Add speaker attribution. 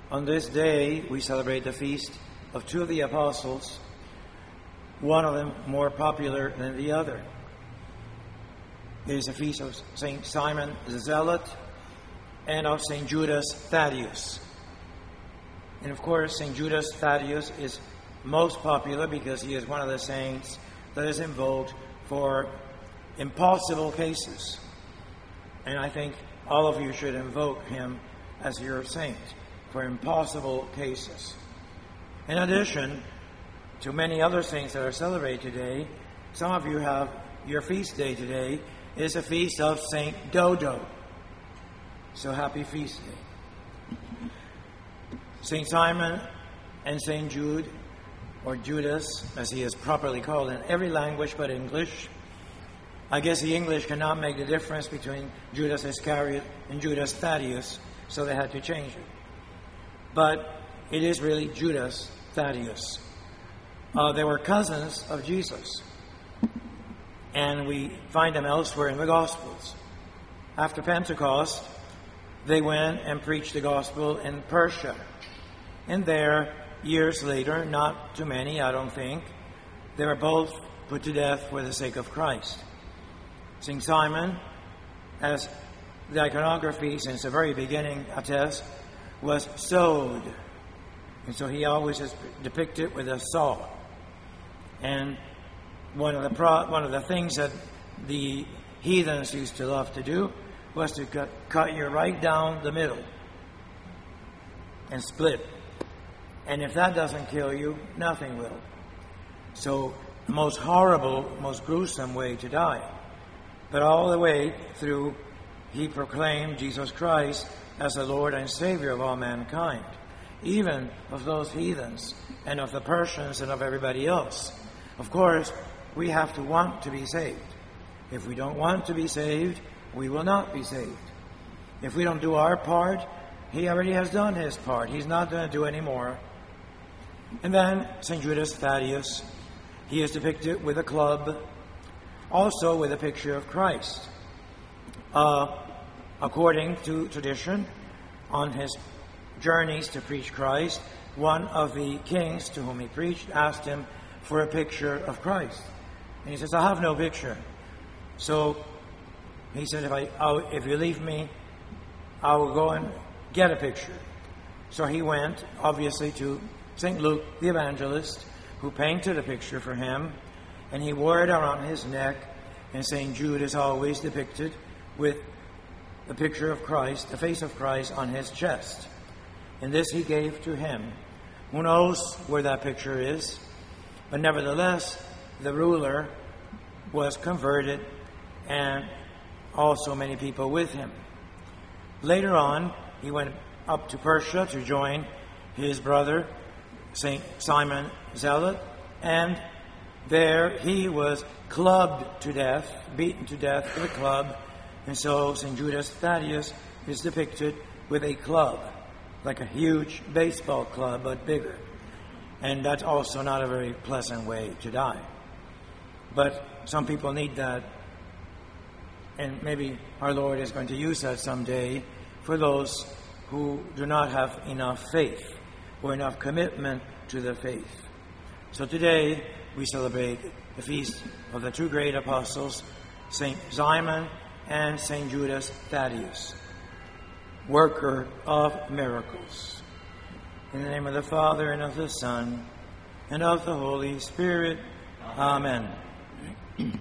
Speaker 1: On this day, we celebrate the feast of two of the apostles, one of them more popular than the other. It is a feast of St. Simon the Zealot and of St. Judas Thaddeus. And of course, St. Judas Thaddeus is most popular because he is one of the saints that is invoked for impossible cases. And I think all of you should invoke him as your saint for impossible cases. In addition to many other saints that are celebrated today, some of you have your feast day today is a feast of St. Dodo. So happy feast day. St. Simon and St. Jude, or Judas, as he is properly called in every language but English. I guess the English cannot make the difference between Judas Iscariot and Judas Thaddeus, so they had to change it. But it is really Judas Thaddeus. They were cousins of Jesus, and we find them elsewhere in the Gospels. After Pentecost, they went and preached the gospel in Persia. And there, years later, not too many, I don't think, they were both put to death for the sake of Christ. St. Simon, as the iconography since the very beginning attests, was sowed. And so he always is depicted with a saw. And one of the things that the heathens used to love to do was to cut you right down the middle and split. And if that doesn't kill you, nothing will. So the most horrible, most gruesome way to die. But all the way through, he proclaimed Jesus Christ as the Lord and Savior of all mankind, even of those heathens and of the Persians and of everybody else. Of course, we have to want to be saved. If we don't want to be saved, we will not be saved. If we don't do our part, he already has done his part. He's not going to do any more. And then St. Judas Thaddeus, he is depicted with a club, also with a picture of Christ. According to tradition, on his journeys to preach Christ, one of the kings to whom he preached asked him for a picture of Christ. And he says, I have no picture. So he said, if you leave me, I will go and get a picture. So he went, obviously, to St. Luke, the evangelist, who painted a picture for him, and he wore it around his neck, and St. Jude is always depicted with the picture of Christ, the face of Christ on his chest. And this he gave to him. Who knows where that picture is? But nevertheless, the ruler was converted, and also many people with him. Later on, he went up to Persia to join his brother, St. Simon Zealot, and there he was clubbed to death, beaten to death with a club, and so St. Judas Thaddeus is depicted with a club, like a huge baseball club, but bigger. And that's also not a very pleasant way to die. But some people need that, and maybe our Lord is going to use that someday for those who do not have enough faith or enough commitment to the faith. So today we celebrate the feast of the two great apostles, St. Simon and St. Judas Thaddeus, worker of miracles. In the name of the Father, and of the Son, and of the Holy Spirit. Amen.